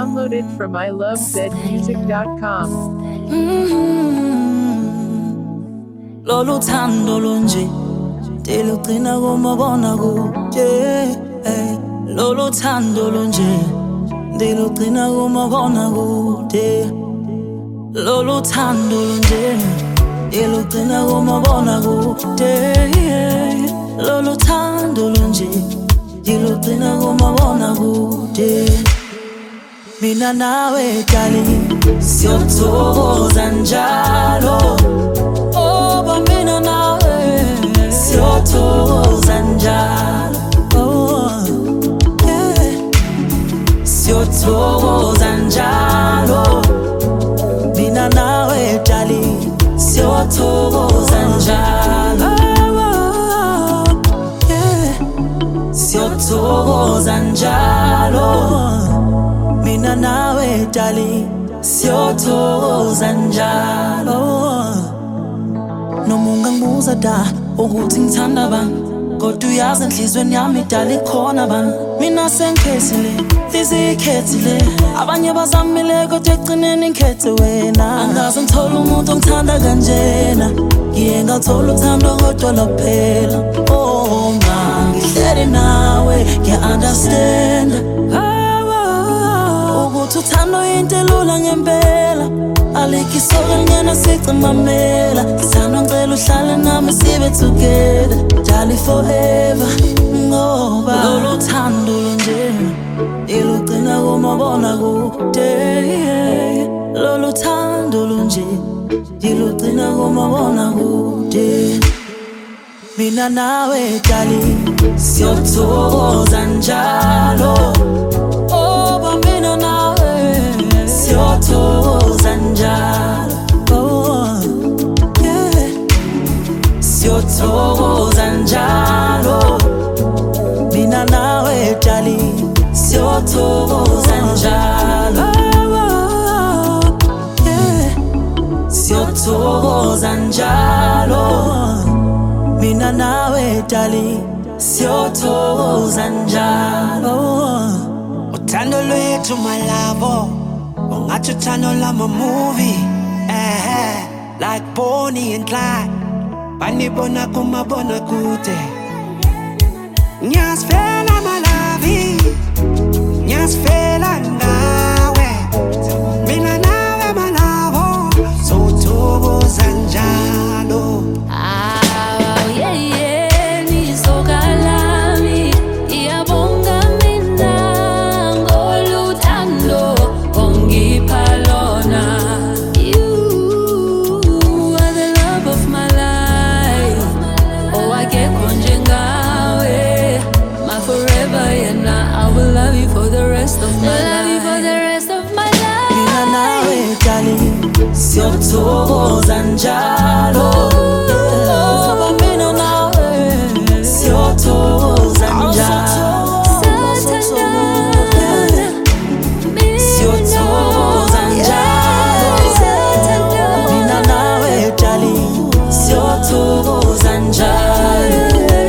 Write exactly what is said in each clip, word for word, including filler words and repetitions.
Downloaded from I love zed music dot com. Lolu thando lunje delugcina kumabona kude. Lolu thando lunje delugcina kumabona kude. Lolu thando lunje delugcina kumabona kude. Lolu thando lunje delugcina kumabona kude. Mina nawe darling siyothokoza njalo. Oh, mina nawe siyothokoza njalo. Oh, yeah. Siyothokoza njalo. Mina nawe darling siyothokoza njalo. Oh, yeah. Siyothokoza njalo. Mina nawe darling siyothokoza njalo. Noma ungangibuza da ukuthi ngithanda bani, kodwa uyazi enhlizweni yami idala ikhona bani. Mina sengikhethile, hliziyo ikhethile. Abanye bazamile kodwa ekugcineni ngikhethe wena. Angaze ngithole umuntu ongithanda kanjena, ngiye ngathola uthando kodwa laphela. Oh ma, ngihleli nawe ngiya-understand ukuthi uthando into elula ngempela. Alikho isoka lingena sicimamela. Sithanda ngicela uhlale nami sibe together jali forever. Ngoba lolu thando lunje ilugcina kumabona kude. Lolu thando lunje ilugcina kumabona kude. Mina nawe darling siyothokoza njalo. Siyothokoza njalo. Oh, yeah. Siyothokoza njalo. Mina nawe darling siyothokoza njalo. Oh, yeah. Siyothokoza njalo. Mina nawe darling siyothokoza njalo. Uthando lwethu malabo ungathi uthando lama movie, eh, like Bonnie and Clyde banibona kumabona kude. Ngiyasifela malavi, ngiyasifela ngawe. Mina nawe malabo sothokoza njalo. Siyothokoza njalo. Oh, mina nawe siyothokoza njalo. Siyothokoza njalo. Mina nawe darling siyothokoza njalo.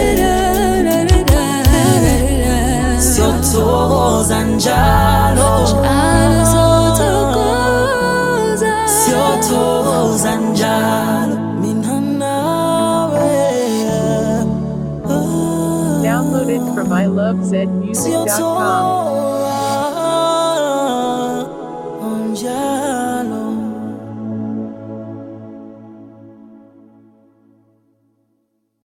Siyothokoza njalo. Siyothokoza njalo. Mina nawe. Downloaded from I love zed music dot com. Siyothokoza njalo.